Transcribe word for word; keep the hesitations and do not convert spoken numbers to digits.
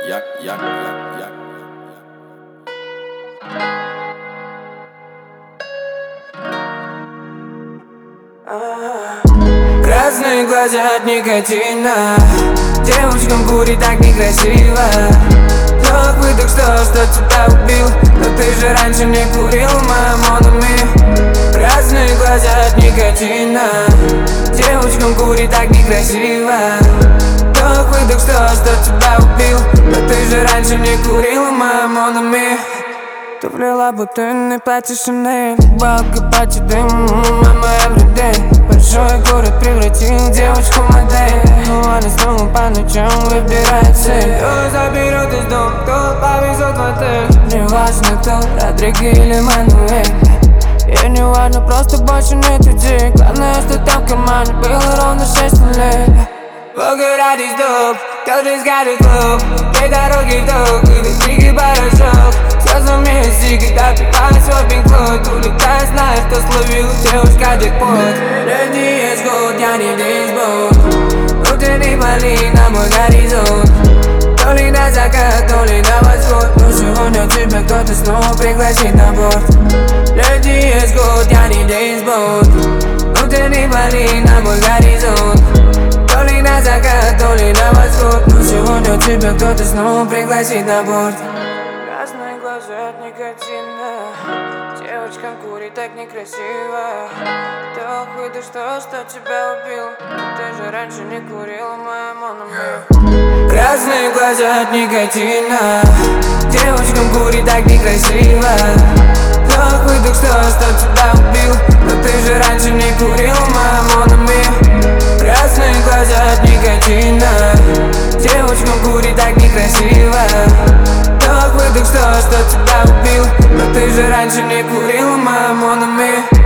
я, я, я, я. Красные глаза от никотина, девочкам курить так некрасиво. Вдох, выдох, что, что тебя убил? Но ты же раньше не курил, моя монами. Красные глаза от никотина, девочкам курить так некрасиво. Вдох, выдох, что, что тебя убил? Но ты же раньше не курил, моя монами. Ты влила бутыльный платье Шанель, балка пати дым, мама everyday. Большой город превратил девочку в модель, но она снова по ночам выбирает цель. Кто заберет из дома, кто повезет в отель. Не важно кто, Родриго или Мануэль. И не важно, просто больше нет людей. Главное, что там в кармане было ровно шесть нулей. Погорать доп, кто же скажет клуб, две дороги вдох, и крики порошок. Все вместе, когда пиваешь свой пинг-флойд, улетай, знаешь, что словил девушка джекпот. Леди есть год, я не бейсбол, внутренний болит на мой горизонт. То ли на закат, то ли на восход, но сегодня тебя кто-то снова пригласит на борт. Леди есть год, я не бейсбол, внутренний болит на мой горизонт. То ли на закат, то ли на восход, но сегодня тебя кто-то снова пригласит на борт. Красные глаза от никотина, девочкам курить так некрасиво. Вдох, выдох, что, что тебя убил? Ты же раньше не курил, моя монами. Красные глаза от никотина, девочкам курить так некрасиво. Вдох, выдох, что, что тебя убил? Но ты же раньше не курил, моя монами. Красные глаза от никотина, девочкам курить так некрасиво. Вдох, выдох, что, что тебя убил? Но ты же раньше не курил, моя монами.